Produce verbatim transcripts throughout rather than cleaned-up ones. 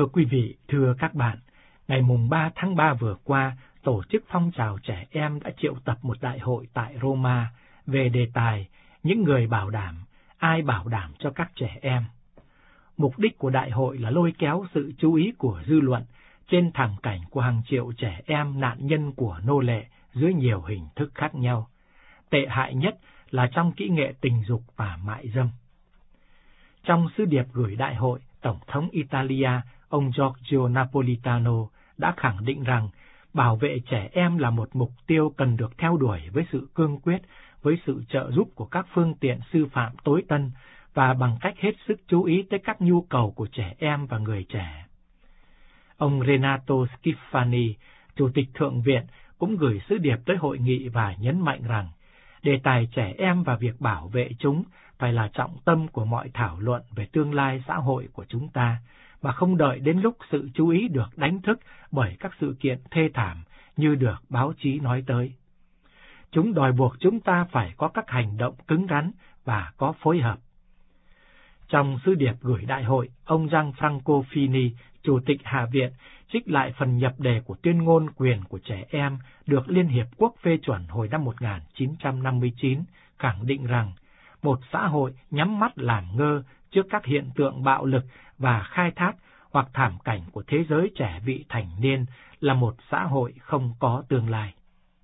Thưa quý vị, thưa các bạn, ngày mùng ba tháng ba vừa qua, Tổ chức Phong trào Trẻ Em đã triệu tập một đại hội tại Roma về đề tài những người bảo đảm, ai bảo đảm cho các trẻ em. Mục đích của đại hội là lôi kéo sự chú ý của dư luận trên thảm cảnh của hàng triệu trẻ em nạn nhân của nô lệ dưới nhiều hình thức khác nhau. Tệ hại nhất là trong kỹ nghệ tình dục và mại dâm. Trong sứ điệp gửi đại hội, Tổng thống Italia, ông Giorgio Napolitano đã khẳng định rằng bảo vệ trẻ em là một mục tiêu cần được theo đuổi với sự cương quyết, với sự trợ giúp của các phương tiện sư phạm tối tân và bằng cách hết sức chú ý tới các nhu cầu của trẻ em và người trẻ. Ông Renato Schifani, Chủ tịch Thượng viện, cũng gửi sứ điệp tới hội nghị và nhấn mạnh rằng đề tài trẻ em và việc bảo vệ chúng phải là trọng tâm của mọi thảo luận về tương lai xã hội của chúng ta, mà không đợi đến lúc sự chú ý được đánh thức bởi các sự kiện thê thảm như được báo chí nói tới. Chúng đòi buộc chúng ta phải có các hành động cứng rắn và có phối hợp. Trong sứ điệp gửi đại hội, ông Gianfranco Fini, Chủ tịch Hạ viện, trích lại phần nhập đề của tuyên ngôn quyền của trẻ em được Liên Hiệp Quốc phê chuẩn hồi năm một nghìn chín trăm năm mươi chín, khẳng định rằng một xã hội nhắm mắt làm ngơ trước các hiện tượng bạo lực và khai thác hoặc thảm cảnh của thế giới trẻ vị thành niên là một xã hội không có tương lai.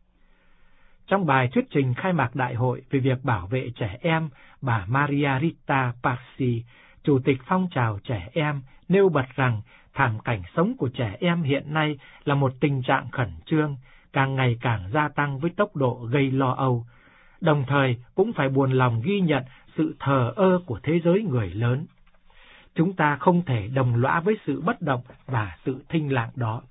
Trong bài thuyết trình khai mạc đại hội về việc bảo vệ trẻ em, bà Maria Rita Passi, Chủ tịch Phong trào Trẻ Em, nêu bật rằng thảm cảnh sống của trẻ em hiện nay là một tình trạng khẩn trương, càng ngày càng gia tăng với tốc độ gây lo âu, đồng thời cũng phải buồn lòng ghi nhận sự thờ ơ của thế giới người lớn. Chúng ta không thể đồng lõa với sự bất động và sự thinh lặng đó.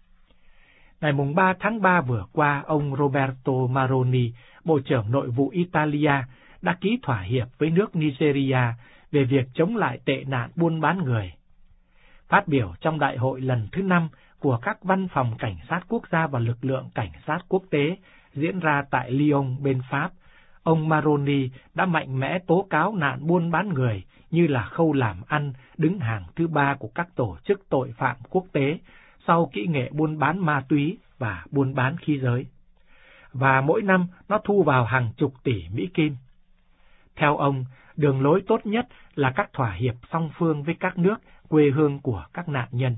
Ngày ba tháng ba vừa qua, ông Roberto Maroni, Bộ trưởng Nội vụ Italia, đã ký thỏa hiệp với nước Nigeria về việc chống lại tệ nạn buôn bán người. Phát biểu trong đại hội lần thứ năm của các văn phòng cảnh sát quốc gia và lực lượng cảnh sát quốc tế diễn ra tại Lyon bên Pháp, ông Maroni đã mạnh mẽ tố cáo nạn buôn bán người như là khâu làm ăn đứng hàng thứ ba của các tổ chức tội phạm quốc tế sau kỹ nghệ buôn bán ma túy và buôn bán khí giới. Và mỗi năm nó thu vào hàng chục tỷ Mỹ Kim. Theo ông, đường lối tốt nhất là các thỏa hiệp song phương với các nước quê hương của các nạn nhân.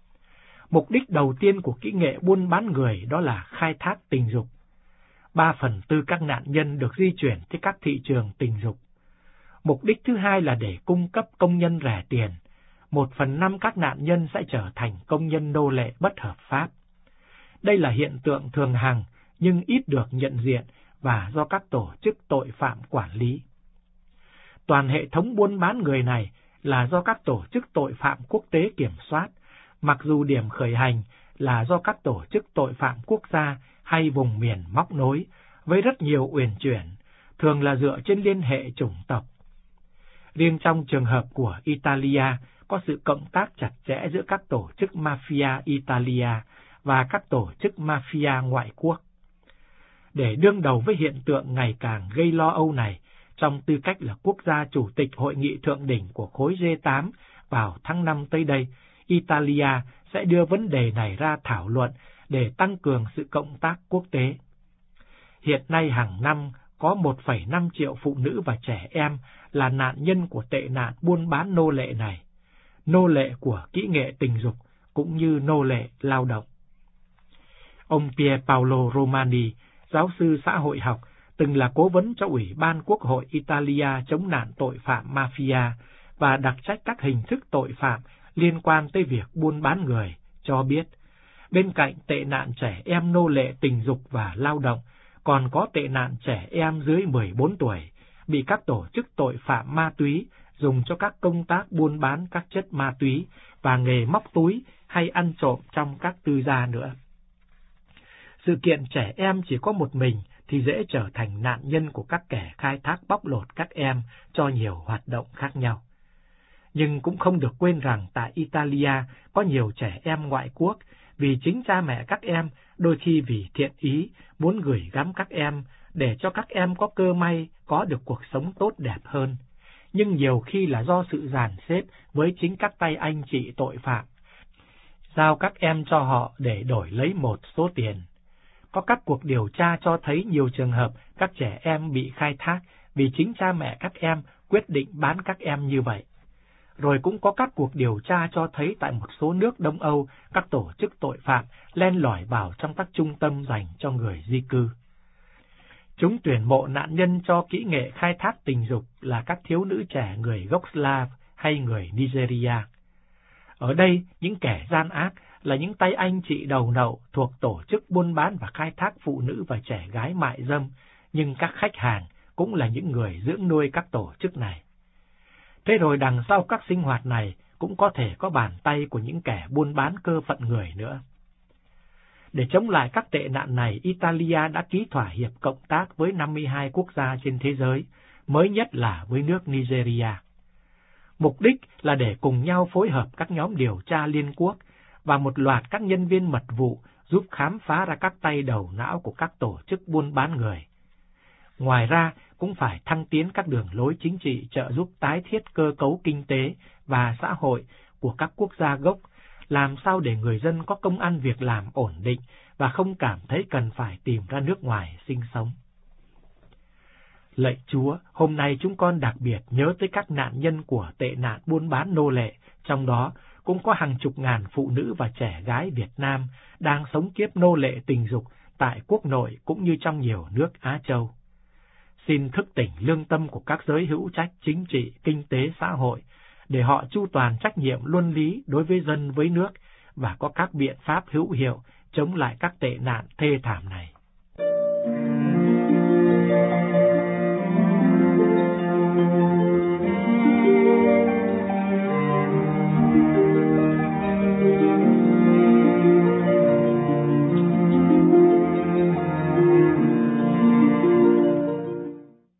Mục đích đầu tiên của kỹ nghệ buôn bán người đó là khai thác tình dục. Ba phần tư các nạn nhân được di chuyển tới các thị trường tình dục. Mục đích thứ hai là để cung cấp công nhân rẻ tiền. Một phần năm các nạn nhân sẽ trở thành công nhân nô lệ bất hợp pháp. Đây là hiện tượng thường hằng nhưng ít được nhận diện và do các tổ chức tội phạm quản lý. Toàn hệ thống buôn bán người này là do các tổ chức tội phạm quốc tế kiểm soát, mặc dù điểm khởi hành là do các tổ chức tội phạm quốc gia hay vùng miền móc nối, với rất nhiều uyển chuyển, thường là dựa trên liên hệ chủng tộc. Riêng trong trường hợp của Italia, có sự cộng tác chặt chẽ giữa các tổ chức mafia Italia và các tổ chức mafia ngoại quốc. Để đương đầu với hiện tượng ngày càng gây lo âu này, trong tư cách là quốc gia chủ tịch hội nghị thượng đỉnh của khối G tám vào tháng năm tới đây, Italia sẽ đưa vấn đề này ra thảo luận để tăng cường sự cộng tác quốc tế. Hiện nay hàng năm có một phẩy năm triệu phụ nữ và trẻ em là nạn nhân của tệ nạn buôn bán nô lệ này, nô lệ của kỹ nghệ tình dục cũng như nô lệ lao động. Ông Pier Paolo Romani, giáo sư xã hội học, từng là cố vấn cho Ủy ban Quốc hội Italia chống nạn tội phạm mafia và đặc trách các hình thức tội phạm liên quan tới việc buôn bán người, cho biết, bên cạnh tệ nạn trẻ em nô lệ tình dục và lao động, còn có tệ nạn trẻ em dưới mười bốn tuổi, bị các tổ chức tội phạm ma túy dùng cho các công tác buôn bán các chất ma túy và nghề móc túi hay ăn trộm trong các tư gia nữa. Sự kiện trẻ em chỉ có một mình thì dễ trở thành nạn nhân của các kẻ khai thác bóc lột các em cho nhiều hoạt động khác nhau. Nhưng cũng không được quên rằng tại Italia có nhiều trẻ em ngoại quốc vì chính cha mẹ các em, đôi khi vì thiện ý, muốn gửi gắm các em để cho các em có cơ may có được cuộc sống tốt đẹp hơn. Nhưng nhiều khi là do sự dàn xếp với chính các tay anh chị tội phạm, giao các em cho họ để đổi lấy một số tiền. Có các cuộc điều tra cho thấy nhiều trường hợp các trẻ em bị khai thác vì chính cha mẹ các em quyết định bán các em như vậy. Rồi cũng có các cuộc điều tra cho thấy tại một số nước Đông Âu, các tổ chức tội phạm len lỏi vào trong các trung tâm dành cho người di cư. Chúng tuyển mộ nạn nhân cho kỹ nghệ khai thác tình dục là các thiếu nữ trẻ người gốc Slav hay người Nigeria. Ở đây, những kẻ gian ác là những tay anh chị đầu nậu thuộc tổ chức buôn bán và khai thác phụ nữ và trẻ gái mại dâm, nhưng các khách hàng cũng là những người dưỡng nuôi các tổ chức này. Thế rồi đằng sau các sinh hoạt này cũng có thể có bàn tay của những kẻ buôn bán cơ phận người nữa. Để chống lại các tệ nạn này, Italia đã ký thỏa hiệp cộng tác với năm mươi hai quốc gia trên thế giới, mới nhất là với nước Nigeria. Mục đích là để cùng nhau phối hợp các nhóm điều tra liên quốc và một loạt các nhân viên mật vụ giúp khám phá ra các tay đầu não của các tổ chức buôn bán người. Ngoài ra, cũng phải thăng tiến các đường lối chính trị trợ giúp tái thiết cơ cấu kinh tế và xã hội của các quốc gia gốc, làm sao để người dân có công ăn việc làm ổn định và không cảm thấy cần phải tìm ra nước ngoài sinh sống. Lạy Chúa, hôm nay chúng con đặc biệt nhớ tới các nạn nhân của tệ nạn buôn bán nô lệ, trong đó cũng có hàng chục ngàn phụ nữ và trẻ gái Việt Nam đang sống kiếp nô lệ tình dục tại quốc nội cũng như trong nhiều nước Á Châu. Xin thức tỉnh lương tâm của các giới hữu trách chính trị, kinh tế, xã hội, để họ chu toàn trách nhiệm luân lý đối với dân với nước và có các biện pháp hữu hiệu chống lại các tệ nạn thê thảm này.